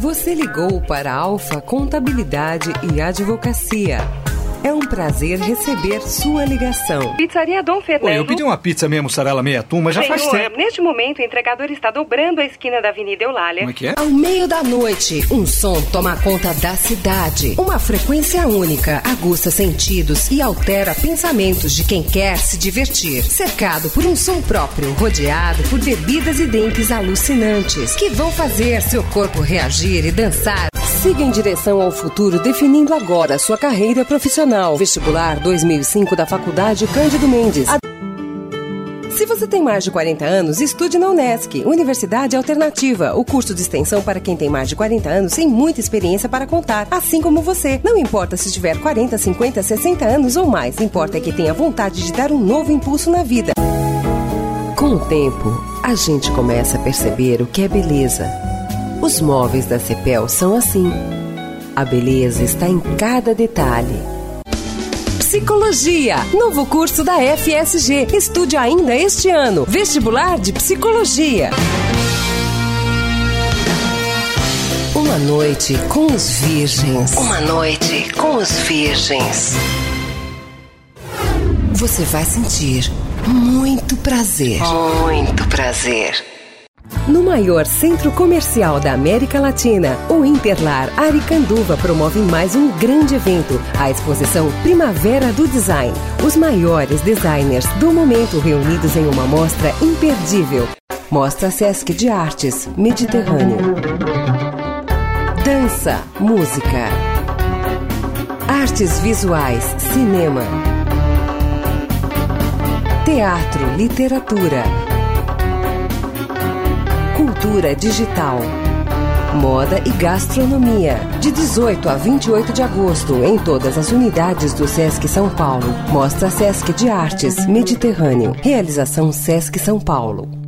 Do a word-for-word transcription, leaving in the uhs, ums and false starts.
Você ligou para a Alfa Contabilidade e Advocacia. É um prazer receber sua ligação. Pizzaria Dom Fernando. Oi, eu pedi uma pizza meia mussarela meia atum, mas já Senhor, faz tempo. Neste momento, o entregador está dobrando a esquina da Avenida Eulália. Como é que é? Ao meio da noite, um som toma conta da cidade. Uma frequência única, aguça sentidos e altera pensamentos de quem quer se divertir. Cercado por um som próprio, rodeado por bebidas e drinks alucinantes, que vão fazer seu corpo reagir e dançar. Siga em direção ao futuro, definindo agora sua carreira profissional. Vestibular dois mil e cinco da Faculdade Cândido Mendes. A... Se você tem mais de quarenta anos, estude na Unesc, Universidade Alternativa, o curso de extensão para quem tem mais de quarenta anos sem muita experiência para contar, assim como você. Não importa se tiver quarenta, cinquenta, sessenta anos ou mais, importa é que tenha vontade de dar um novo impulso na vida. Com o tempo, a gente começa a perceber o que é beleza. Os móveis da Cepel são assim. A beleza está em cada detalhe. Psicologia, novo curso da F S G. Estude ainda este ano. Vestibular de Psicologia. Uma noite com os virgens. Uma noite com os virgens. Você vai sentir muito prazer. Muito prazer. No maior centro comercial da América Latina, o Interlar Aricanduva promove mais um grande evento, a exposição Primavera do Design. Os maiores designers do momento reunidos em uma mostra imperdível. Mostra Sesc de Artes, Mediterrâneo. Dança, música. Artes visuais, cinema. Teatro, literatura. Cultura digital, moda e gastronomia. De dezoito a vinte e oito de agosto, em todas as unidades do Sesc São Paulo. Mostra Sesc de Artes, Mediterrâneo. Realização Sesc São Paulo.